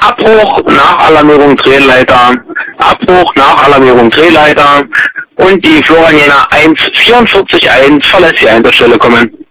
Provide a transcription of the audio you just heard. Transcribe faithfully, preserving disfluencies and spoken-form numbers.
Abbruch nach Alarmierung Drehleiter, Abbruch nach Alarmierung Drehleiter und die Florian Jena eins vier vier eins verlässt die Einsatzstelle kommen.